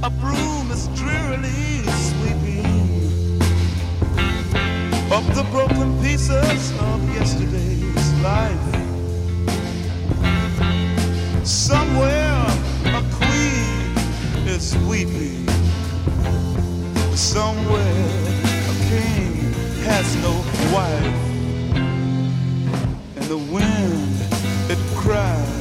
A broom is drearily sweeping up the broken pieces of yesterday's life. Somewhere a queen is weeping. Somewhere a king has no wife. And the wind, it cries